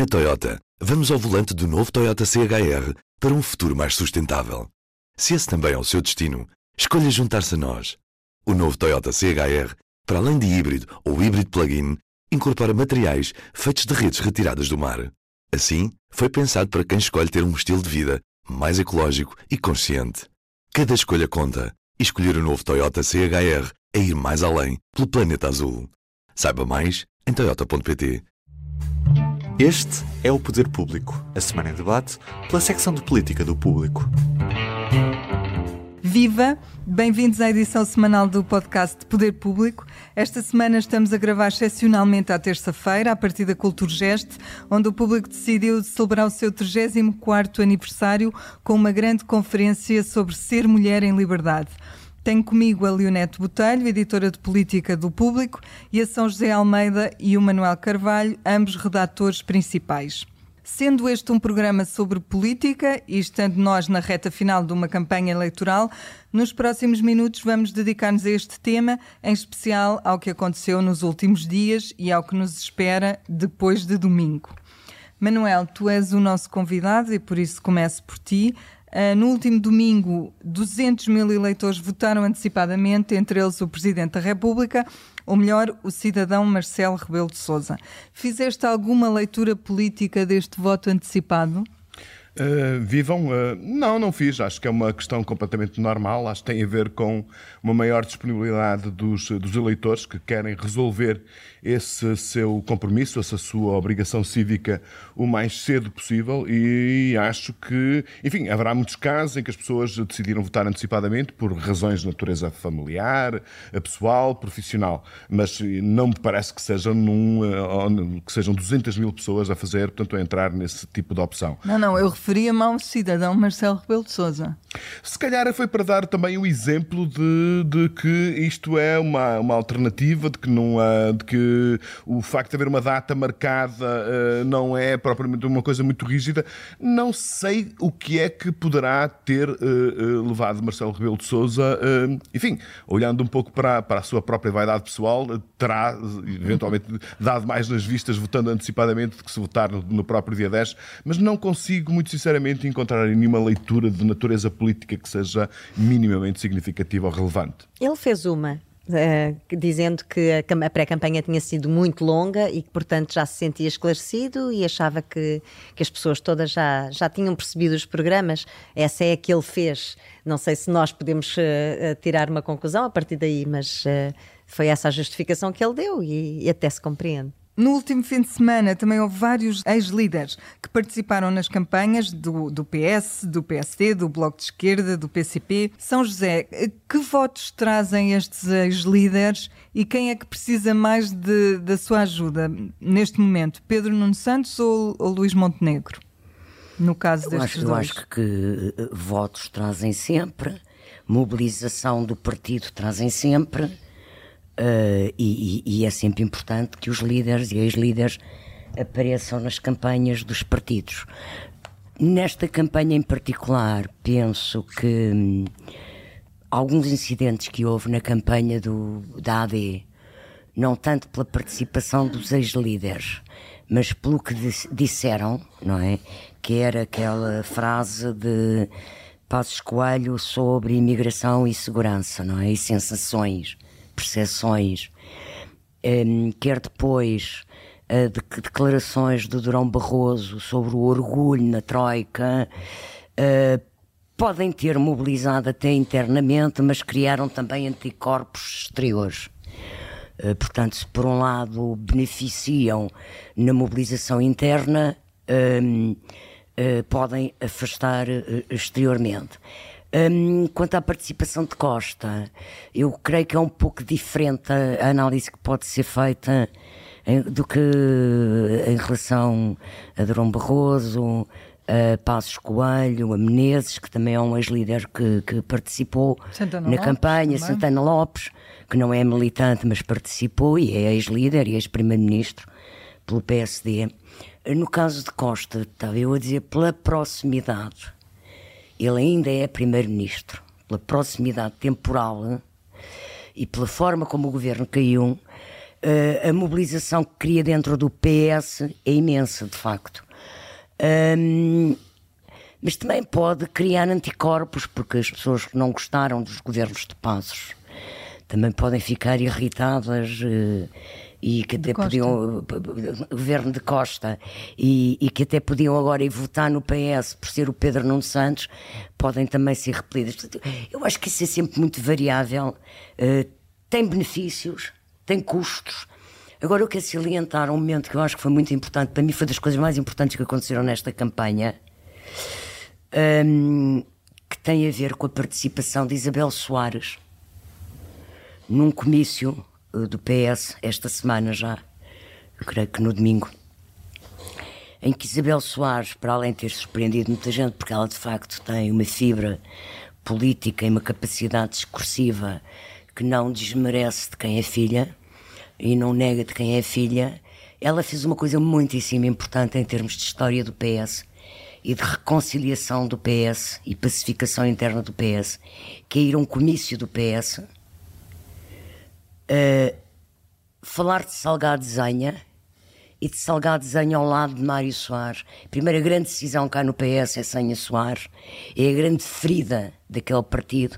Na Toyota, vamos ao volante do novo Toyota CHR para um futuro mais sustentável. Se esse também é o seu destino, escolha juntar-se a nós. O novo Toyota CHR, para além de híbrido ou híbrido plug-in, incorpora materiais feitos de redes retiradas do mar. Assim, foi pensado para quem escolhe ter um estilo de vida mais ecológico e consciente. Cada escolha conta, e escolher o novo Toyota CHR é ir mais além pelo planeta azul. Saiba mais em toyota.pt. Este é o Poder Público, a semana em debate pela secção de política do Público. Viva! Bem-vindos à edição semanal do podcast Poder Público. Esta semana estamos a gravar excepcionalmente à terça-feira, a partir da Culturgest, onde o Público decidiu celebrar o seu 34º aniversário com uma grande conferência sobre ser mulher em liberdade. Tenho comigo a Leonete Botelho, editora de política do Público, e a São José Almeida e o Manuel Carvalho, ambos redatores principais. Sendo este um programa sobre política e estando nós na reta final de uma campanha eleitoral, nos próximos minutos vamos dedicar-nos a este tema, em especial ao que aconteceu nos últimos dias e ao que nos espera depois de domingo. Manuel, tu és o nosso convidado e por isso começo por ti. No último domingo, 200 mil eleitores votaram antecipadamente, entre eles o Presidente da República, ou melhor, o cidadão Marcelo Rebelo de Sousa. Fizeste alguma leitura política deste voto antecipado? Não fiz. Acho que é uma questão completamente normal. Acho que tem a ver com uma maior disponibilidade dos eleitores que querem resolver esse seu compromisso, essa sua obrigação cívica o mais cedo possível, e acho que, enfim, haverá muitos casos em que as pessoas decidiram votar antecipadamente por razões de natureza familiar, pessoal, profissional, mas não me parece que sejam 200 mil pessoas a fazer, portanto, a entrar nesse tipo de opção. Não, eu referia-me ao cidadão Marcelo Rebelo de Sousa. Se calhar foi para dar também o exemplo de que isto é uma alternativa, de que o facto de haver uma data marcada não é propriamente uma coisa muito rígida. Não sei o que é que poderá ter levado Marcelo Rebelo de Sousa, enfim, olhando um pouco para a sua própria vaidade pessoal, terá eventualmente dado mais nas vistas votando antecipadamente do que se votar no próprio dia 10, mas não consigo, muito sinceramente, encontrar nenhuma leitura de natureza política que seja minimamente significativa ou relevante. Ele fez uma, dizendo que a pré-campanha tinha sido muito longa e que, portanto, já se sentia esclarecido e achava que as pessoas todas já tinham percebido os programas. Essa é a que ele fez. Não sei se nós podemos tirar uma conclusão a partir daí, mas foi essa a justificação que ele deu e até se compreende. No último fim de semana também houve vários ex-líderes que participaram nas campanhas do PS, do PSD, do Bloco de Esquerda, do PCP. São José, que votos trazem estes ex-líderes e quem é que precisa mais da sua ajuda neste momento? Pedro Nuno Santos ou Luís Montenegro? No caso destes dois. Eu acho que votos trazem sempre, mobilização do partido trazem sempre. E é sempre importante que os líderes e ex-líderes apareçam nas campanhas dos partidos. Nesta campanha em particular, penso que alguns incidentes que houve na campanha da AD, não tanto pela participação dos ex-líderes, mas pelo que disseram, não é? Que era aquela frase de Passos Coelho sobre imigração e segurança, não é? E sensações, percepções, quer depois declarações de Durão Barroso sobre o orgulho na Troika, podem ter mobilizado até internamente, mas criaram também anticorpos exteriores. Portanto, se por um lado beneficiam na mobilização interna, podem afastar exteriormente. Quanto à participação de Costa, eu creio que é um pouco diferente a análise que pode ser feita do que em relação a Durão Barroso, a Passos Coelho, a Menezes, que também é um ex-líder que participou na campanha, Santana Lopes, que não é militante, mas participou e é ex-líder e ex-primeiro-ministro pelo PSD. No caso de Costa, estava eu a dizer, pela proximidade. Ele ainda é primeiro-ministro, pela proximidade temporal e pela forma como o governo caiu, A mobilização que cria dentro do PS é imensa, de facto. Mas também pode criar anticorpos, porque as pessoas que não gostaram dos governos de Passos também podem ficar irritadas e que até podiam, governo de Costa, e que até podiam agora ir votar no PS por ser o Pedro Nuno Santos, podem também ser repelidas. Portanto, eu acho que isso é sempre muito variável, tem benefícios, tem custos. Agora eu quero salientar um momento que eu acho que foi muito importante, para mim foi das coisas mais importantes que aconteceram nesta campanha, que tem a ver com a participação de Isabel Soares num comício do PS esta semana já, eu creio que no domingo, em que Isabel Soares, para além de ter surpreendido muita gente, porque ela de facto tem uma fibra política e uma capacidade discursiva que não desmerece de quem é filha e não nega de quem é filha, ela fez uma coisa muitíssimo importante em termos de história do PS e de reconciliação do PS e pacificação interna do PS, que é ir a um comício do PS, falar de Salgado Zenha e de Salgado Zenha ao lado de Mário Soares. A primeira grande decisão cá no PS é Zenha Soares, é a grande ferida daquele partido,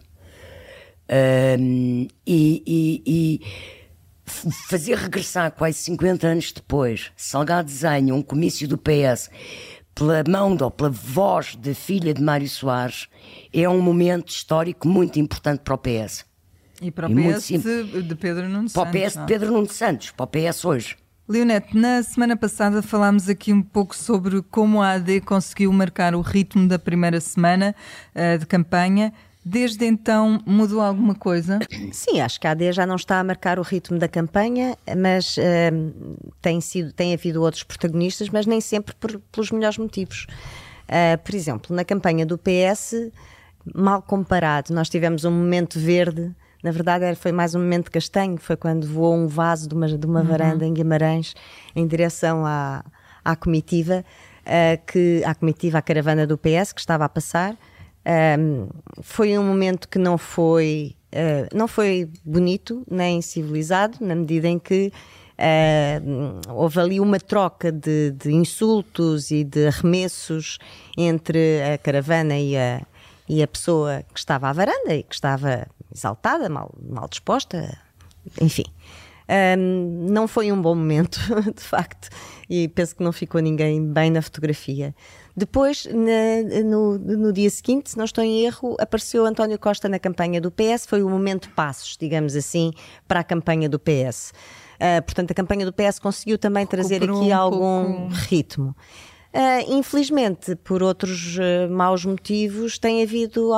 e fazer regressar quase 50 anos depois Salgado Zenha, um comício do PS, pela mão ou pela voz da filha de Mário Soares, é um momento histórico muito importante para o PS. E para o PS de Pedro Nuno Santos. Para o PS de Pedro Nuno Santos, para o PS hoje. Leonete, na semana passada falámos aqui um pouco sobre como a AD conseguiu marcar o ritmo da primeira semana de campanha. Desde então mudou alguma coisa? Sim, acho que a AD já não está a marcar o ritmo da campanha, mas tem havido outros protagonistas, mas nem sempre pelos melhores motivos. Por exemplo, na campanha do PS, mal comparado, nós tivemos um momento verde. Na verdade foi mais um momento castanho, foi quando voou um vaso de uma varanda em Guimarães em direção à comitiva, à caravana do PS que estava a passar. Foi um momento que não foi bonito nem civilizado, na medida em que houve ali uma troca de insultos e de arremessos entre a caravana e a pessoa que estava à varanda e que estava exaltada, mal disposta, enfim. Não foi um bom momento, de facto, e penso que não ficou ninguém bem na fotografia. Depois, no dia seguinte, se não estou em erro, apareceu António Costa na campanha do PS, foi o momento passos, digamos assim, para a campanha do PS. Portanto, a campanha do PS conseguiu também trazer aqui algum ritmo. Infelizmente, por outros maus motivos, tem havido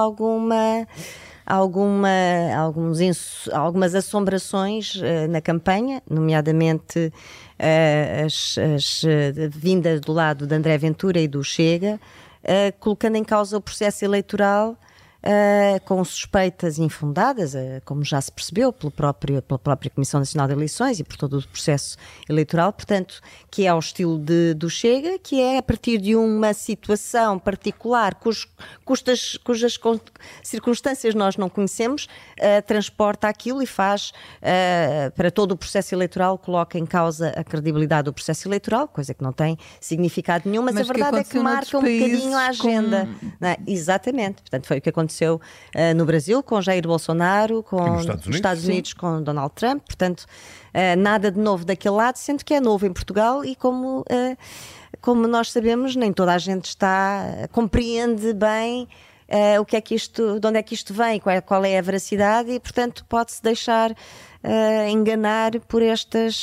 algumas assombrações na campanha, nomeadamente as vindas do lado de André Ventura e do Chega, colocando em causa o processo eleitoral com suspeitas infundadas, como já se percebeu pela própria Comissão Nacional de Eleições e por todo o processo eleitoral, portanto, que é ao estilo do Chega, que é a partir de uma situação particular cujas circunstâncias nós não conhecemos, transporta aquilo e faz, para todo o processo eleitoral, coloca em causa a credibilidade do processo eleitoral, coisa que não tem significado nenhum, mas a verdade é que marca um bocadinho a agenda. Não é? Exatamente, portanto, foi o que aconteceu no Brasil com Jair Bolsonaro, nos Estados Unidos com Donald Trump, portanto nada de novo daquele lado, sendo que é novo em Portugal e como nós sabemos, nem toda a gente compreende bem o que é que de onde é que isto vem, qual é a veracidade e, portanto, pode-se deixar enganar por estas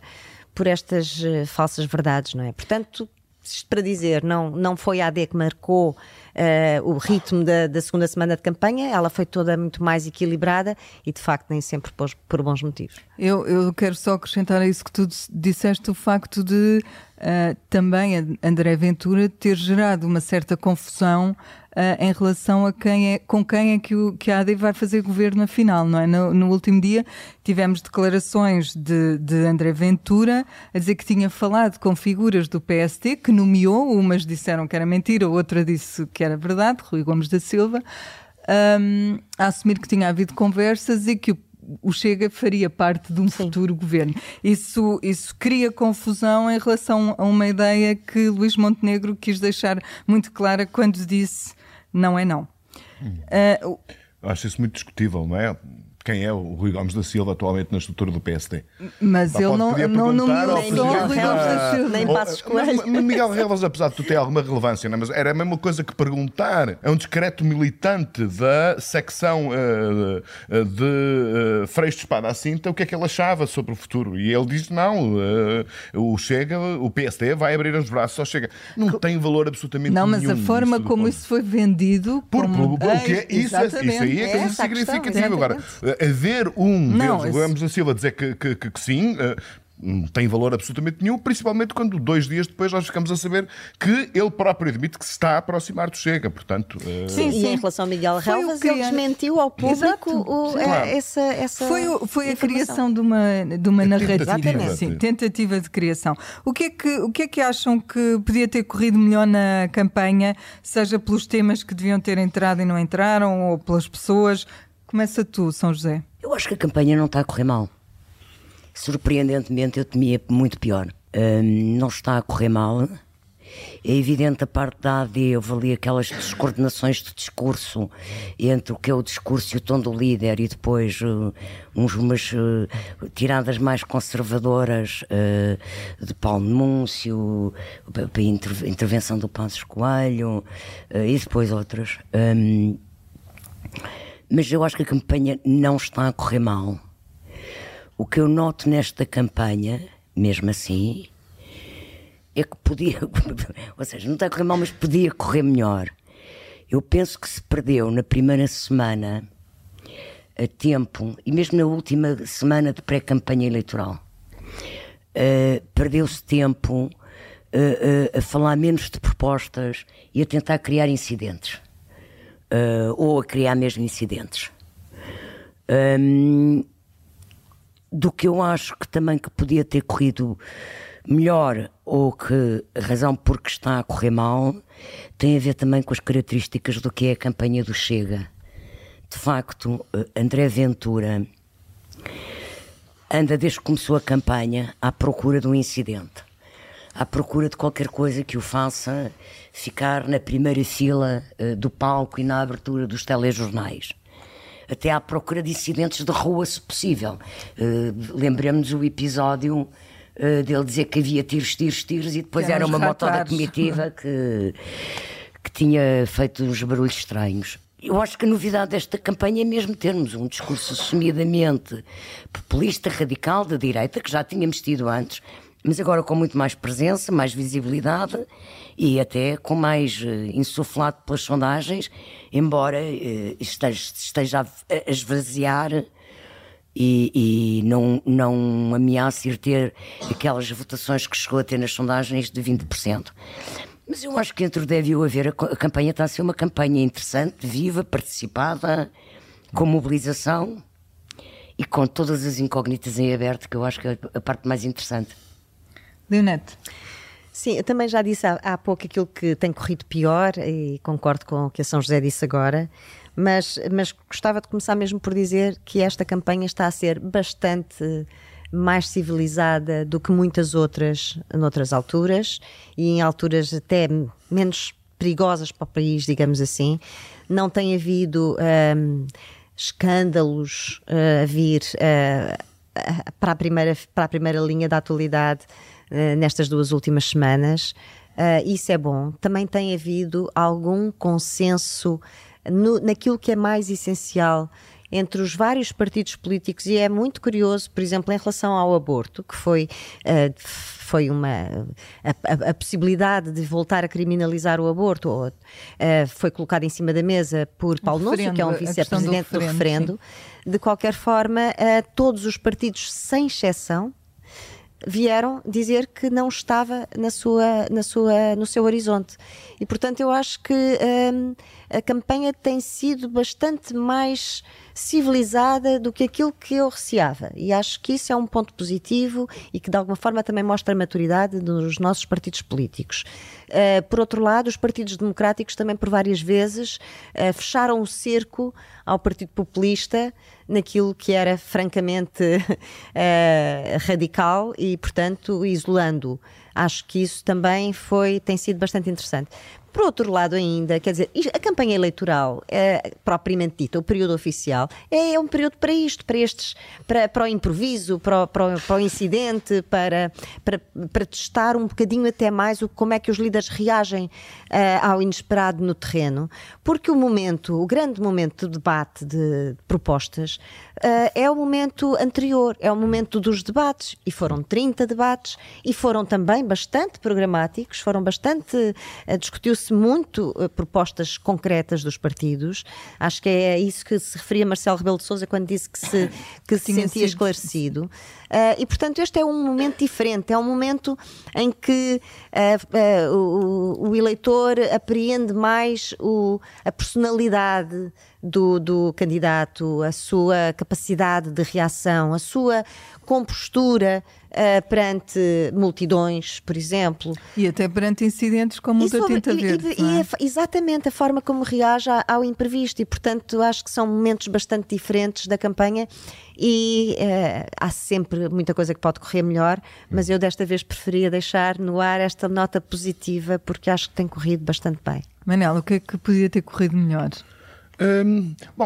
falsas verdades, não é? Portanto, isto para dizer, não foi a AD que marcou o ritmo da segunda semana de campanha, ela foi toda muito mais equilibrada e, de facto, nem sempre por bons motivos. Eu quero só acrescentar a isso que tu disseste, o facto de também André Ventura ter gerado uma certa confusão em relação a com quem é que a AD vai fazer governo afinal, não é? No último dia tivemos declarações de André Ventura a dizer que tinha falado com figuras do PSD, que nomeou, umas disseram que era mentira, outra disse que era verdade, Rui Gomes da Silva, a assumir que tinha havido conversas e que o Chega faria parte de um futuro governo. Isso cria confusão em relação a uma ideia que Luís Montenegro quis deixar muito clara quando disse não é não. Acho isso muito discutível, não é? Quem é o Rui Gomes da Silva atualmente na estrutura do PSD? Mas ele não nomeou só o Rui Gomes da Silva. Nem Passos Coelho. Miguel Relvas, apesar de tu ter alguma relevância, não é? Mas era a mesma coisa que perguntar a um discreto militante da secção de Freixo de Espada à Cinta o que é que ele achava sobre o futuro. E ele diz, não, o Chega, o PSD vai abrir os braços ao Chega. Não tem valor absolutamente nenhum. Não, mas a forma como isso foi vendido... Isso aí é coisa significativa. Agora, haver deles, Gomes da Silva, dizer que sim, não tem valor absolutamente nenhum, principalmente quando 2 dias depois nós ficamos a saber que ele próprio admite que se está a aproximar do Chega. Portanto, sim. E em relação ao Miguel Relvas, ele desmentiu ao público essa foi a criação de uma narrativa. Sim, tentativa de criação. O que é que acham que podia ter corrido melhor na campanha, seja pelos temas que deviam ter entrado e não entraram, ou pelas pessoas? Começa tu, São José. Eu acho que a campanha não está a correr mal. Surpreendentemente, eu temia muito pior. Não está a correr mal. É evidente a parte da AD, houve ali aquelas descoordenações de discurso entre o que é o discurso e o tom do líder, e depois umas tiradas mais conservadoras de Paulo Núncio, a intervenção do Passos Coelho, e depois outras. Mas eu acho que a campanha não está a correr mal. O que eu noto nesta campanha, mesmo assim, é que podia... Ou seja, não está a correr mal, mas podia correr melhor. Eu penso que se perdeu na primeira semana a tempo, e mesmo na última semana de pré-campanha eleitoral, perdeu-se tempo a falar menos de propostas e a tentar criar incidentes. Ou a criar mesmo incidentes. Do que eu acho que também que podia ter corrido melhor, ou que a razão por que está a correr mal tem a ver também com as características do que é a campanha do Chega. De facto, André Ventura anda desde que começou a campanha à procura de um incidente, à procura de qualquer coisa que o faça ficar na primeira fila do palco e na abertura dos telejornais. Até à procura de incidentes de rua, se possível. Lembremos o episódio dele dizer que havia tiros, e depois era uma moto da comitiva que tinha feito uns barulhos estranhos. Eu acho que a novidade desta campanha é mesmo termos um discurso assumidamente populista, radical, da direita, que já tínhamos tido antes, mas agora com muito mais presença, mais visibilidade e até com mais insuflado pelas sondagens, embora esteja a esvaziar e não ameace ir ter aquelas votações que chegou a ter nas sondagens de 20%. Mas eu acho que entre o deve e o haver, a campanha está a ser uma campanha interessante, viva, participada, com mobilização e com todas as incógnitas em aberto, que eu acho que é a parte mais interessante. Leonete. Sim, eu também já disse há pouco aquilo que tem corrido pior e concordo com o que a São José disse agora, mas gostava de começar mesmo por dizer que esta campanha está a ser bastante mais civilizada do que muitas outras noutras alturas e em alturas até menos perigosas para o país, digamos assim. Não tem havido escândalos a vir para a primeira linha da atualidade nestas 2 últimas semanas. Isso é bom. Também tem havido algum consenso naquilo que é mais essencial entre os vários partidos políticos, e é muito curioso, por exemplo, em relação ao aborto, que foi a possibilidade de voltar a criminalizar o aborto, foi colocada em cima da mesa por Paulo Núncio, que é um vice-presidente do referendo. Sim. De qualquer forma, todos os partidos, sem exceção, vieram dizer que não estava no seu horizonte. E, portanto, eu acho que a campanha tem sido bastante mais civilizada do que aquilo que eu receava. E acho que isso é um ponto positivo e que de alguma forma também mostra a maturidade dos nossos partidos políticos. Por outro lado, os partidos democráticos também por várias vezes fecharam o cerco ao Partido Populista naquilo que era francamente radical e, portanto, isolando-o. Acho que isso também tem sido bastante interessante. Por outro lado ainda, quer dizer, a campanha eleitoral, propriamente dita, o período oficial, é um período para isto, para o improviso, para o incidente, para testar um bocadinho até mais como é que os líderes reagem ao inesperado no terreno, porque o grande momento de debate de propostas é o momento anterior, é o momento dos debates, e foram 30 debates, e foram também bastante programáticos, discutiu-se muito propostas concretas dos partidos. Acho que é isso que se referia Marcelo Rebelo de Sousa quando disse que se sentia esclarecido. E, portanto, este é um momento diferente, é um momento em que o eleitor apreende mais a personalidade do candidato, a sua capacidade de reação, a sua compostura perante multidões, por exemplo. E até perante incidentes como o da Tinta Verde. Exatamente, a forma como reage ao imprevisto, e portanto acho que são momentos bastante diferentes da campanha e há sempre muita coisa que pode correr melhor, mas eu desta vez preferia deixar no ar esta nota positiva porque acho que tem corrido bastante bem. Manel, o que é que podia ter corrido melhor? Bom,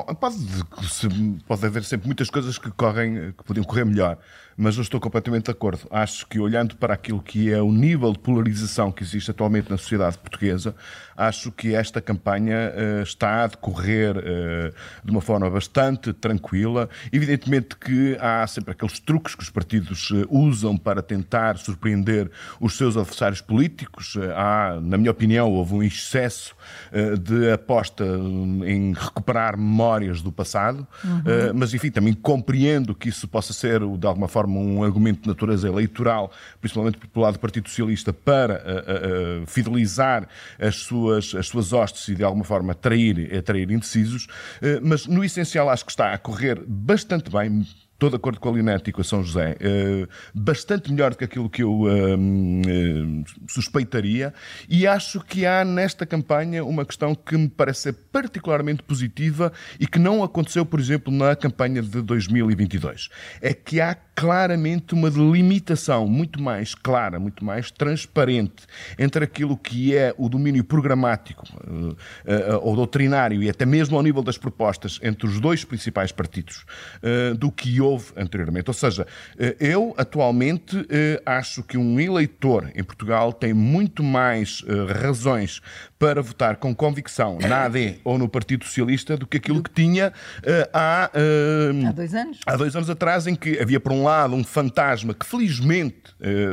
pode haver sempre muitas coisas que podiam correr melhor, mas eu estou completamente de acordo. Acho que, olhando para aquilo que é o nível de polarização que existe atualmente na sociedade portuguesa, acho que esta campanha está a decorrer de uma forma bastante tranquila. Evidentemente que há sempre aqueles truques que os partidos usam para tentar surpreender os seus adversários políticos. Na minha opinião, houve um excesso de aposta em recuperar memórias do passado, mas enfim, também compreendo que isso possa ser, de alguma forma, um argumento de natureza eleitoral, principalmente pelo lado do Partido Socialista, para fidelizar as suas hostes e, de alguma forma, atrair indecisos, mas no essencial acho que está a correr bastante bem. Estou de acordo com a Leonete e com a São José, bastante melhor do que aquilo que eu suspeitaria, e acho que há nesta campanha uma questão que me parece ser particularmente positiva e que não aconteceu, por exemplo, na campanha de 2022. É que há claramente uma delimitação muito mais clara, muito mais transparente entre aquilo que é o domínio programático ou doutrinário e até mesmo ao nível das propostas entre os dois principais partidos do que houve anteriormente. Ou seja, eu atualmente acho que um eleitor em Portugal tem muito mais razões para votar com convicção na AD ou no Partido Socialista do que aquilo que tinha há 2 anos. Há 2 anos atrás, em que havia, por um lado, um fantasma que felizmente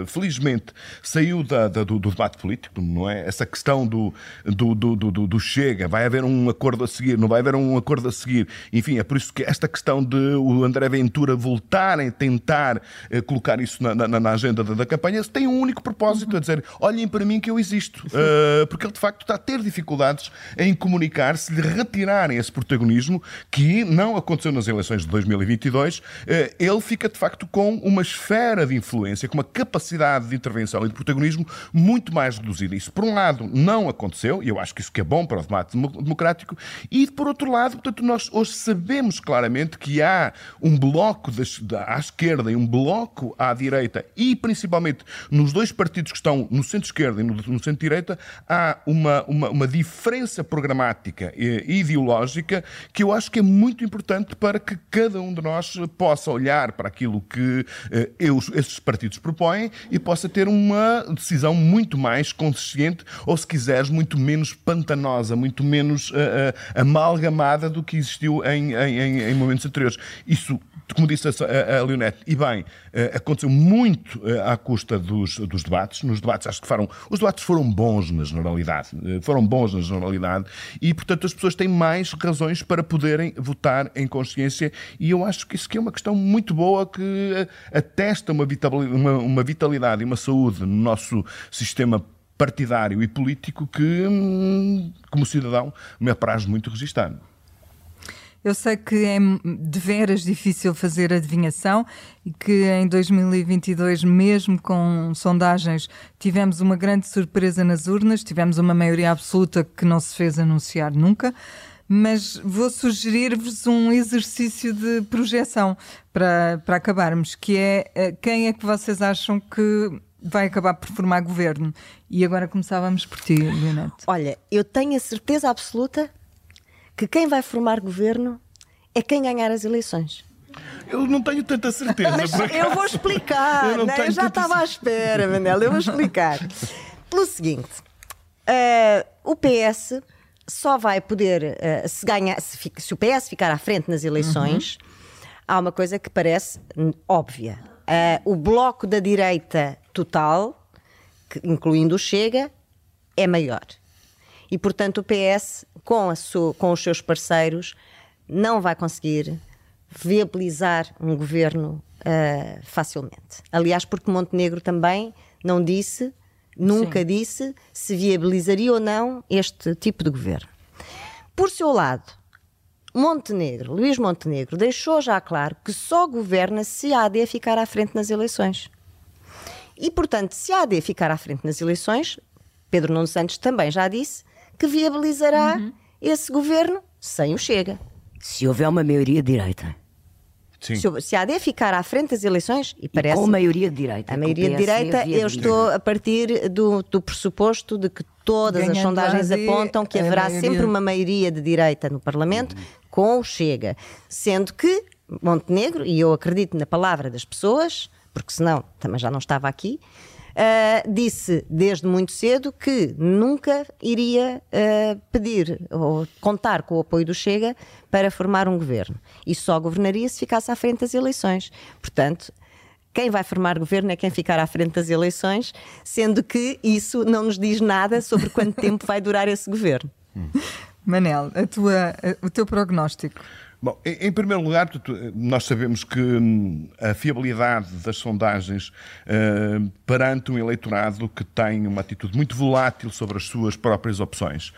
saiu do debate político, não é? Essa questão do Chega, vai haver um acordo a seguir, não vai haver um acordo a seguir. Enfim, é por isso que esta questão de o André Ventura voltarem a tentar colocar isso na agenda da campanha tem um único propósito, a dizer, olhem para mim que eu existo. Porque ele, de facto, está a ter dificuldades em comunicar, se lhe retirarem esse protagonismo, que não aconteceu nas eleições de 2022, ele fica, de facto, com uma esfera de influência, com uma capacidade de intervenção e de protagonismo muito mais reduzida. Isso, por um lado, não aconteceu, e eu acho que isso que é bom para o debate democrático, e, por outro lado, portanto, nós hoje sabemos claramente que há um bloco à esquerda e um bloco à direita, e principalmente nos dois partidos que estão no centro-esquerda e no centro-direita, há uma diferença programática e ideológica que eu acho que é muito importante para que cada um de nós possa olhar para aquilo que esses partidos propõem e possa ter uma decisão muito mais consciente, ou, se quiseres, muito menos pantanosa, muito menos amalgamada do que existiu em momentos anteriores. Isso, como disse a Leonete, e bem, aconteceu muito à custa dos debates. Nos debates, acho que os debates foram bons na generalidade. E, portanto, as pessoas têm mais razões para poderem votar em consciência, e eu acho que isso que é uma questão muito boa, que atesta uma vitalidade e uma saúde no nosso sistema partidário e político que, como cidadão, me apraz muito registar. Eu sei que é de veras difícil fazer adivinhação e que em 2022, mesmo com sondagens, tivemos uma grande surpresa nas urnas, tivemos uma maioria absoluta que não se fez anunciar nunca, mas vou sugerir-vos um exercício de projeção para acabarmos, que é quem é que vocês acham que vai acabar por formar governo? E agora começávamos por ti, Leonete. Olha, eu tenho a certeza absoluta que quem vai formar governo é quem ganhar as eleições. Eu não tenho tanta certeza. Mas eu vou explicar. Eu já estava à espera, Manela. Eu vou explicar. Pelo seguinte, o PS só vai poder, se o PS ficar à frente nas eleições, há uma coisa que parece óbvia. O bloco da direita total, incluindo o Chega, é maior. E, portanto, o PS, com os seus parceiros, não vai conseguir viabilizar um governo facilmente. Aliás, porque Montenegro também não disse, nunca disse, se viabilizaria ou não este tipo de governo. Por seu lado, Luís Montenegro, deixou já claro que só governa se a AD ficar à frente nas eleições. E, portanto, se a AD ficar à frente nas eleições, Pedro Nuno Santos também já disse que viabilizará esse governo sem o Chega. Se houver uma maioria de direita. Sim. Se a AD ficar à frente das eleições, e parece... Com a maioria de direita. A maioria de direita, eu estou a partir do pressuposto de que todas as sondagens apontam que haverá sempre uma maioria de direita no Parlamento com o Chega. Sendo que Montenegro, e eu acredito na palavra das pessoas, porque senão também já não estava aqui, disse desde muito cedo que nunca iria pedir ou contar com o apoio do Chega para formar um governo. E só governaria se ficasse à frente das eleições. Portanto, quem vai formar governo é quem ficar à frente das eleições, sendo que isso não nos diz nada sobre quanto tempo vai durar esse governo. Manel, o teu prognóstico. Bom, em primeiro lugar, nós sabemos que a fiabilidade das sondagens perante um eleitorado que tem uma atitude muito volátil sobre as suas próprias opções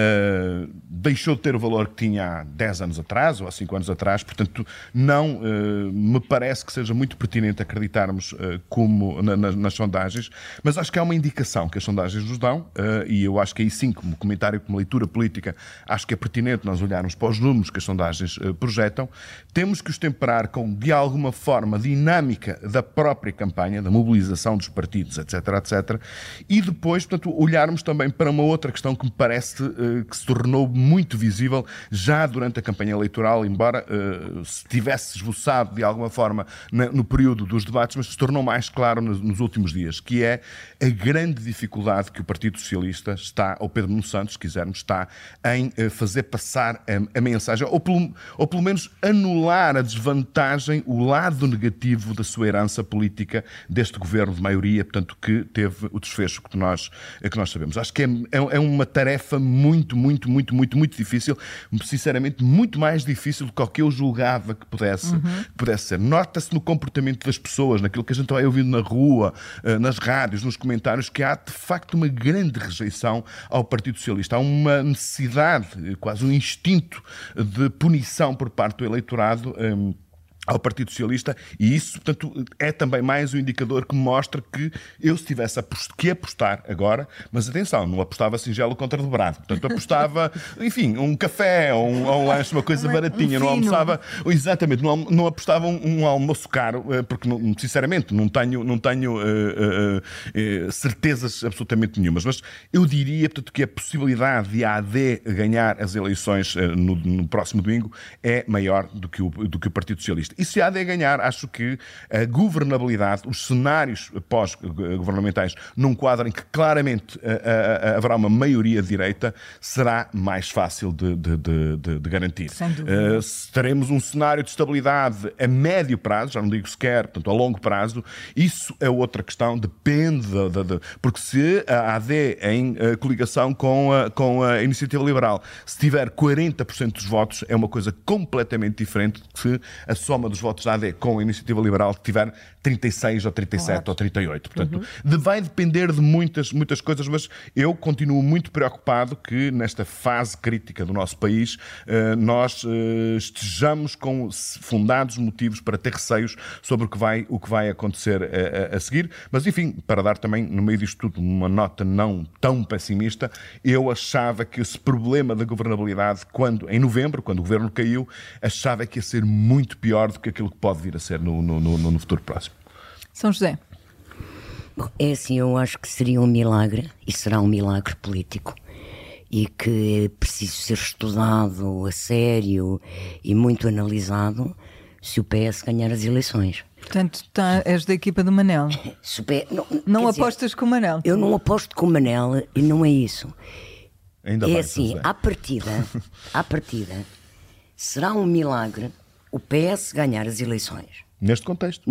deixou de ter o valor que tinha há 10 anos atrás ou há 5 anos atrás, portanto não me parece que seja muito pertinente acreditarmos como nas sondagens, mas acho que há uma indicação que as sondagens nos dão e eu acho que aí sim, como comentário, como leitura política, acho que é pertinente nós olharmos para os números que as sondagens projetam. Temos que os temperar com, de alguma forma, a dinâmica da própria campanha, da mobilização dos partidos, etc., etc. E depois, portanto, olharmos também para uma outra questão que me parece que se tornou muito visível já durante a campanha eleitoral, embora se tivesse esboçado de alguma forma no período dos debates, mas se tornou mais claro nos últimos dias, que é a grande dificuldade que o Partido Socialista está, ou Pedro Nuno Santos, se quisermos, está em fazer passar a mensagem, ou pelo menos anular a desvantagem, o lado negativo da sua herança política deste governo de maioria, portanto, que teve o desfecho que nós sabemos. Acho que é uma tarefa muito difícil, sinceramente, muito mais difícil do que o que eu julgava que pudesse ser. Nota-se no comportamento das pessoas, naquilo que a gente vai ouvindo na rua, nas rádios, nos comentários, que há, de facto, uma grande rejeição ao Partido Socialista. Há uma necessidade, quase um instinto de punição por parte do eleitorado ao Partido Socialista, e isso, portanto, é também mais um indicador que mostra que eu, se tivesse que apostar agora, mas atenção, não apostava singelo contra dobrado, portanto, apostava, enfim, um café ou um lanche, uma coisa baratinha, não almoçava, exatamente, não apostava um almoço caro, porque, sinceramente, não tenho certezas absolutamente nenhumas, mas eu diria, portanto, que a possibilidade de a AD ganhar as eleições no próximo domingo é maior do que o Partido Socialista. E se a AD ganhar, acho que a governabilidade, os cenários pós-governamentais, num quadro em que claramente haverá uma maioria de direita, será mais fácil de garantir. Teremos um cenário de estabilidade a médio prazo, já não digo sequer, portanto, a longo prazo. Isso é outra questão, depende porque se a AD em coligação com a Iniciativa Liberal, se tiver 40% dos votos, é uma coisa completamente diferente de se a soma soma dos votos da AD com a Iniciativa Liberal tiver 36 ou 37 ou 38. Portanto, vai depender de muitas coisas, mas eu continuo muito preocupado que nesta fase crítica do nosso país nós estejamos com fundados motivos para ter receios sobre o que vai acontecer a seguir. Mas, enfim, para dar também, no meio disto tudo, uma nota não tão pessimista, eu achava que esse problema da governabilidade, em novembro, quando o governo caiu, achava que ia ser muito pior do que aquilo que pode vir a ser no futuro próximo. São José. Bom, é assim, eu acho que seria um milagre, e será um milagre político, e que é preciso ser estudado a sério e muito analisado se o PS ganhar as eleições. Portanto, és da equipa do Manel. Não apostas com o Manel? Eu não aposto com o Manel e não é isso. Ainda é bem, assim, à partida, será um milagre o PS ganhar as eleições. Neste contexto.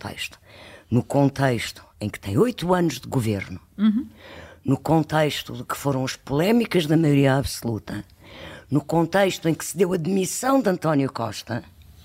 No contexto em que tem 8 anos de governo, no contexto de que foram as polémicas da maioria absoluta, no contexto em que se deu a demissão de António Costa.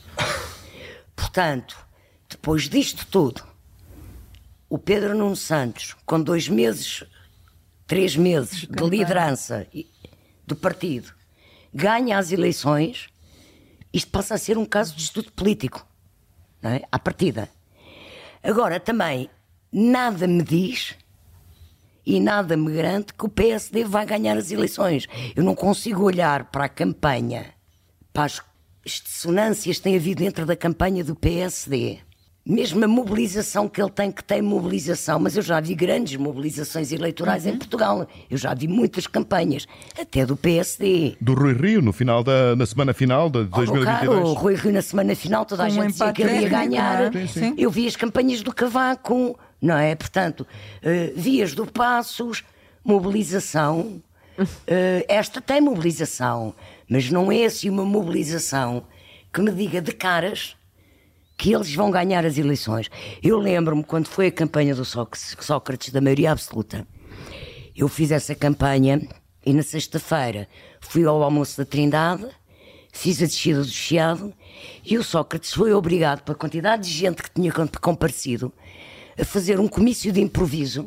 Portanto, depois disto tudo, o Pedro Nuno Santos, com 2 meses, 3 meses de liderança do partido, ganha as eleições, isto passa a ser um caso de estudo político, não é? À partida. Agora, também, nada me diz e nada me garante que o PSD vai ganhar as eleições. Eu não consigo olhar para a campanha, para as dissonâncias que tem havido dentro da campanha do PSD. Mesmo a mobilização que ele tem, que tem mobilização, mas eu já vi grandes mobilizações eleitorais em Portugal. Eu já vi muitas campanhas, até do PSD. Do Rui Rio, na semana final de 2022. O Rui Rio na semana final, toda a gente dizia que ele ia ganhar. Sim. Eu vi as campanhas do Cavaco, não é? Portanto, vi as do Passos, mobilização. Esta tem mobilização, mas não é assim uma mobilização que me diga de caras que eles vão ganhar as eleições. Eu lembro-me quando foi a campanha do Sócrates da maioria absoluta. Eu fiz essa campanha e na sexta-feira fui ao almoço da Trindade, fiz a descida do Chiado e o Sócrates foi obrigado, pela quantidade de gente que tinha comparecido, a fazer um comício de improviso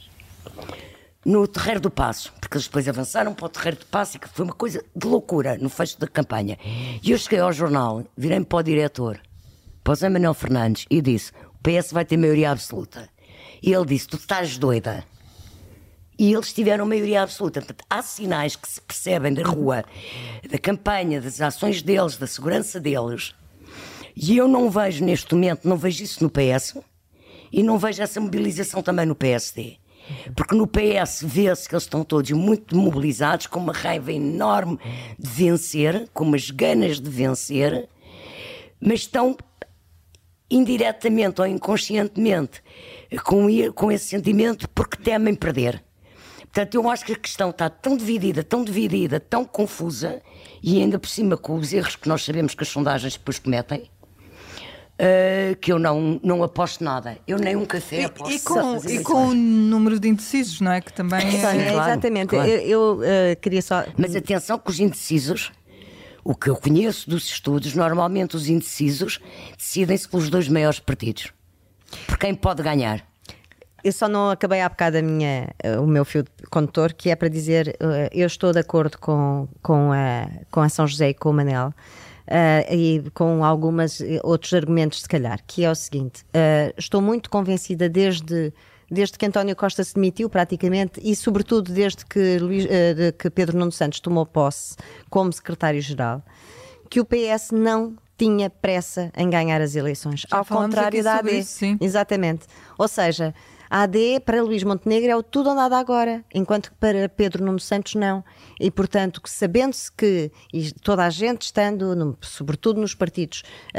no Terreiro do Paço, porque eles depois avançaram para o Terreiro do Paço e que foi uma coisa de loucura no fecho da campanha. E eu cheguei ao jornal, virei-me para o diretor, para o Zé Manuel Fernandes, e disse: o PS vai ter maioria absoluta. E ele disse: tu estás doida. E eles tiveram maioria absoluta. Portanto, há sinais que se percebem da rua, da campanha, das ações deles, da segurança deles, e eu não vejo neste momento, não vejo isso no PS e não vejo essa mobilização também no PSD. Porque no PS vê-se que eles estão todos muito mobilizados, com uma raiva enorme de vencer, com umas ganas de vencer, mas estão indiretamente ou inconscientemente com esse sentimento porque temem perder. Portanto, eu acho que a questão está tão dividida, tão confusa, e ainda por cima com os erros que nós sabemos que as sondagens depois cometem, que eu não aposto nada. Eu nem um café aposto. E com o número de indecisos, não é? Que também claro, exatamente. Claro. Eu queria só... Mas atenção que os indecisos, o que eu conheço dos estudos, normalmente os indecisos decidem-se pelos 2 maiores partidos. Por quem pode ganhar. Eu só não acabei há bocado o meu fio condutor, que é para dizer, eu estou de acordo com a São José e com o Manel, e com alguns outros argumentos, se calhar, que é o seguinte: estou muito convencida desde que António Costa se demitiu, praticamente, e sobretudo desde que Pedro Nuno Santos tomou posse como secretário-geral, que o PS não tinha pressa em ganhar as eleições, ao contrário da AD. Isso, sim. Exatamente. Ou seja, a AD para Luís Montenegro é o tudo ou nada agora, enquanto que para Pedro Nuno Santos não. E, portanto, sabendo-se que, e toda a gente estando, sobretudo nos partidos,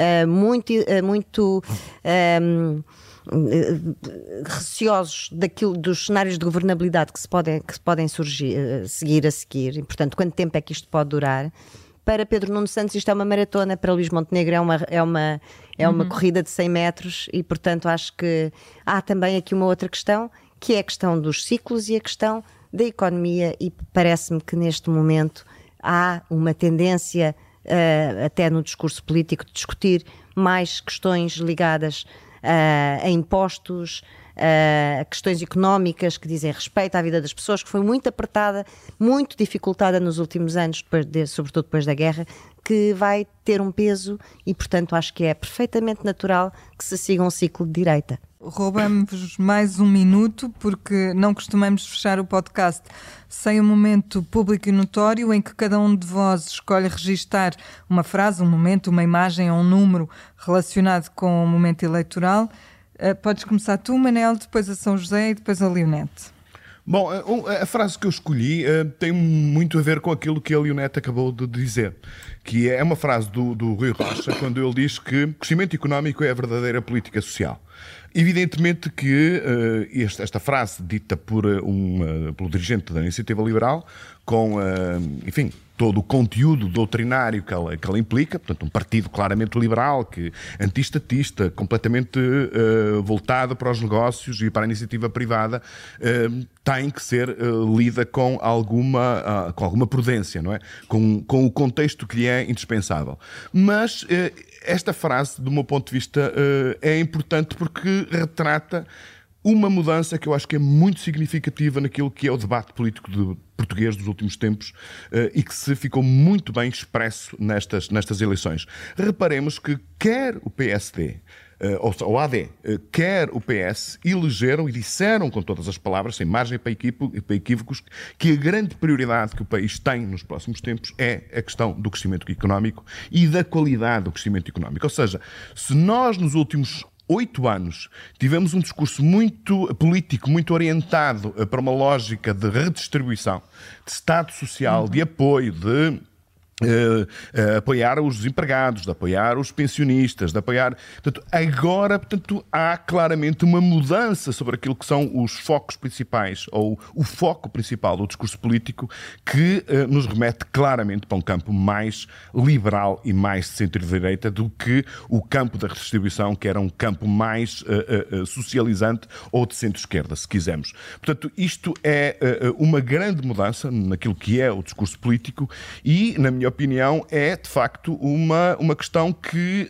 muito receosos dos cenários de governabilidade que podem seguir a seguir, e, portanto, quanto tempo é que isto pode durar? Para Pedro Nuno Santos isto é uma maratona, para Luís Montenegro é uma corrida de 100 metros e, portanto, acho que há também aqui uma outra questão, que é a questão dos ciclos e a questão da economia, e parece-me que neste momento há uma tendência, até no discurso político, de discutir mais questões ligadas a impostos, a questões económicas que dizem respeito à vida das pessoas, que foi muito apertada, muito dificultada nos últimos anos, sobretudo depois da guerra, que vai ter um peso e, portanto, acho que é perfeitamente natural que se siga um ciclo de direita. Roubamos mais um minuto, porque não costumamos fechar o podcast sem um momento público e notório em que cada um de vós escolhe registar uma frase, um momento, uma imagem ou um número relacionado com o momento eleitoral. Podes começar tu, Manel, depois a São José e depois a Leonete. Bom, a frase que eu escolhi tem muito a ver com aquilo que a Leonete acabou de dizer, que é uma frase do Rui Rocha, quando ele diz que crescimento económico é a verdadeira política social. Evidentemente que esta frase, dita pelo dirigente da Iniciativa Liberal, com, enfim, todo o conteúdo doutrinário que ela implica, portanto, um partido claramente liberal, anti-estatista, completamente voltado para os negócios e para a iniciativa privada, tem que ser lida com alguma prudência, não é? Com o contexto que lhe é indispensável. Mas esta frase, do meu ponto de vista, é importante porque retrata uma mudança que eu acho que é muito significativa naquilo que é o debate político português dos últimos tempos e que se ficou muito bem expresso nestas eleições. Reparemos que quer o PSD ou a AD, quer o PS, elegeram e disseram com todas as palavras, sem margem para equívocos, que a grande prioridade que o país tem nos próximos tempos é a questão do crescimento económico e da qualidade do crescimento económico. Ou seja, se nós nos últimos 8 anos tivemos um discurso muito político, muito orientado para uma lógica de redistribuição, de Estado social, de apoio, de apoiar os desempregados, de apoiar os pensionistas, de apoiar... Portanto, agora, há claramente uma mudança sobre aquilo que são os focos principais, ou o foco principal do discurso político, que nos remete claramente para um campo mais liberal e mais de centro-direita do que o campo da redistribuição, que era um campo mais socializante ou de centro-esquerda, se quisermos. Portanto, isto é uma grande mudança naquilo que é o discurso político e, na minha opinião, é, de facto, uma questão que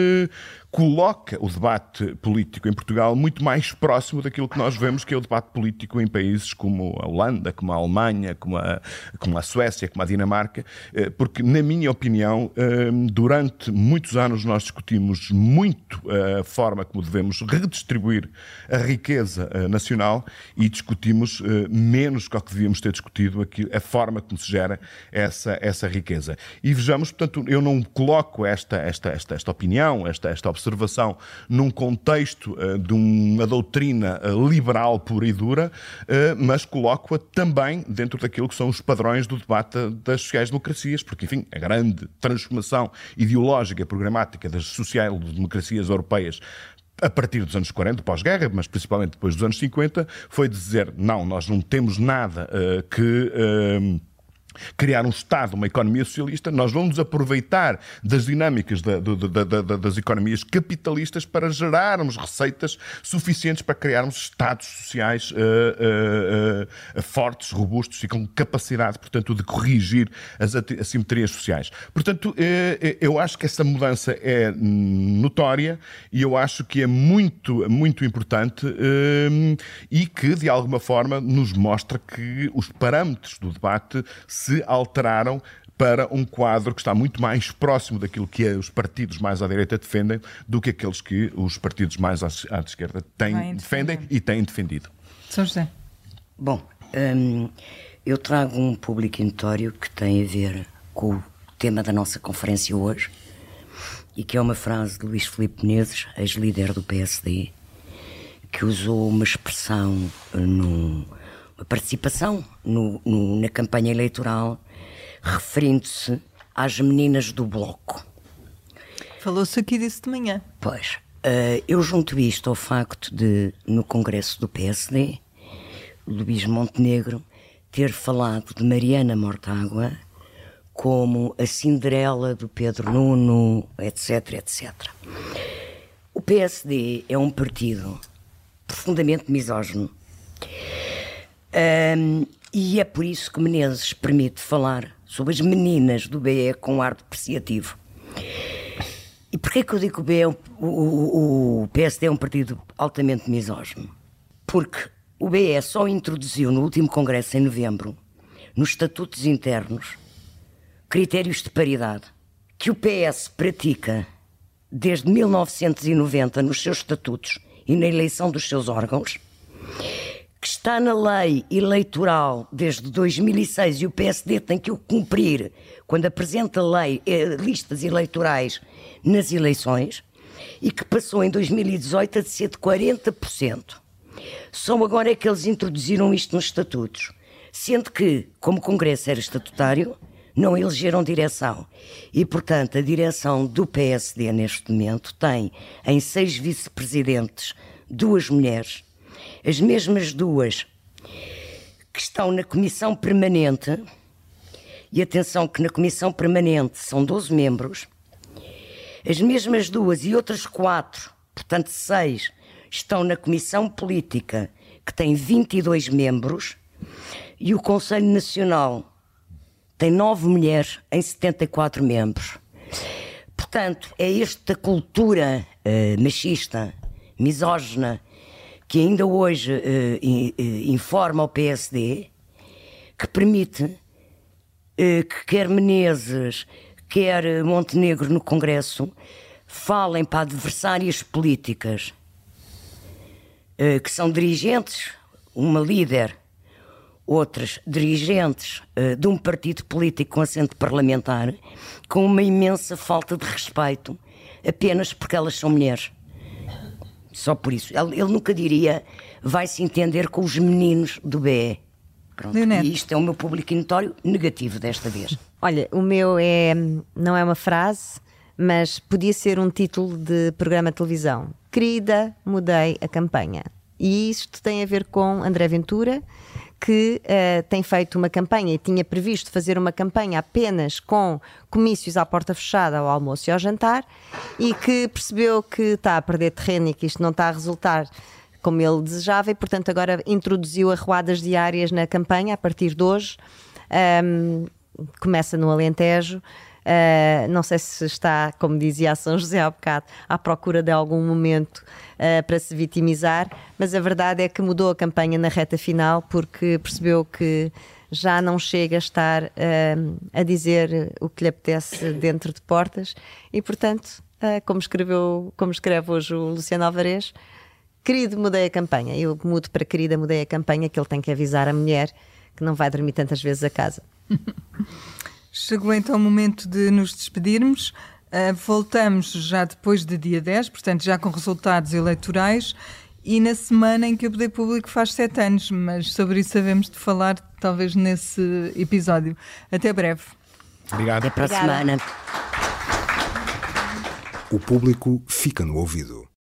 coloca o debate político em Portugal muito mais próximo daquilo que nós vemos que é o debate político em países como a Holanda, como a Alemanha, como a Suécia, como a Dinamarca, porque, na minha opinião, durante muitos anos nós discutimos muito a forma como devemos redistribuir a riqueza nacional e discutimos menos do que devíamos ter discutido a forma como se gera essa riqueza. E vejamos, portanto, eu não coloco esta opinião, esta observação num contexto de uma doutrina liberal pura e dura, mas coloco-a também dentro daquilo que são os padrões do debate das sociais-democracias, porque, enfim, a grande transformação ideológica e programática das sociais-democracias europeias a partir dos anos 40, pós-guerra, mas principalmente depois dos anos 50, foi dizer, não, nós não temos nada que criar um Estado, uma economia socialista, nós vamos aproveitar das dinâmicas das economias capitalistas para gerarmos receitas suficientes para criarmos Estados sociais fortes, robustos e com capacidade, portanto, de corrigir as assimetrias sociais. Portanto, eu acho que essa mudança é notória e eu acho que é muito, muito importante e que, de alguma forma, nos mostra que os parâmetros do debate se alteraram para um quadro que está muito mais próximo daquilo que os partidos mais à direita defendem do que aqueles que os partidos mais à esquerda defendem e têm defendido. São José. Bom, eu trago um público notório que tem a ver com o tema da nossa conferência hoje e que é uma frase de Luís Filipe Menezes, ex-líder do PSD, que usou uma expressão a participação na campanha eleitoral, referindo-se às meninas do Bloco. Falou-se aqui disso de manhã. Pois, eu junto isto ao facto de, no Congresso do PSD, Luís Montenegro ter falado de Mariana Mortágua como a Cinderela do Pedro Nuno, etc, etc. O PSD é um partido profundamente misógino. E é por isso que Menezes permite falar sobre as meninas do BE com ar depreciativo. E porquê que eu digo que o PSD é um partido altamente misógino? Porque o BE só introduziu no último congresso, em novembro, nos estatutos internos, critérios de paridade que o PS pratica desde 1990 nos seus estatutos e na eleição dos seus órgãos, que está na lei eleitoral desde 2006 e o PSD tem que o cumprir quando apresenta listas eleitorais nas eleições, e que passou em 2018 a ser de 40%. Só agora é que eles introduziram isto nos estatutos, sendo que, como o Congresso era estatutário, não elegeram direção. E, portanto, a direção do PSD neste momento tem em 6 vice-presidentes 2 mulheres, as mesmas 2 que estão na Comissão Permanente, e atenção que na Comissão Permanente são 12 membros, as mesmas 2 e outras 4, portanto 6, estão na Comissão Política, que tem 22 membros, e o Conselho Nacional tem 9 mulheres em 74 membros. Portanto, é esta cultura machista, misógina, que ainda hoje informa o PSD, que permite que quer Menezes, quer Montenegro no Congresso, falem para adversárias políticas, que são dirigentes, uma líder, outras dirigentes de um partido político com assento parlamentar, com uma imensa falta de respeito, apenas porque elas são mulheres. Só por isso. Ele nunca diria vai-se entender com os meninos do BE. Pronto. E isto é o meu público notório negativo desta vez. Olha, o meu não é uma frase, mas podia ser um título de programa de televisão. Querida, mudei a campanha. E isto tem a ver com André Ventura, que tem feito uma campanha e tinha previsto fazer uma campanha apenas com comícios à porta fechada, ao almoço e ao jantar, e que percebeu que está a perder terreno e que isto não está a resultar como ele desejava, e portanto agora introduziu arruadas diárias na campanha a partir de hoje. Começa no Alentejo. Não sei se está, como dizia a São José há bocado, à procura de algum momento para se vitimizar, mas a verdade é que mudou a campanha na reta final porque percebeu que já não chega a estar a dizer o que lhe apetece dentro de portas e, portanto, como escreve hoje o Luciano Alvarez, querido, mudei a campanha. Eu mudo para querida, mudei a campanha, que ele tem que avisar a mulher que não vai dormir tantas vezes a casa. Chegou então o momento de nos despedirmos. Voltamos já depois de dia 10, portanto já com resultados eleitorais, e na semana em que o Poder Público faz 7 anos, mas sobre isso havemos de falar talvez nesse episódio. Até breve. Obrigado. Até para a semana. O público fica no ouvido.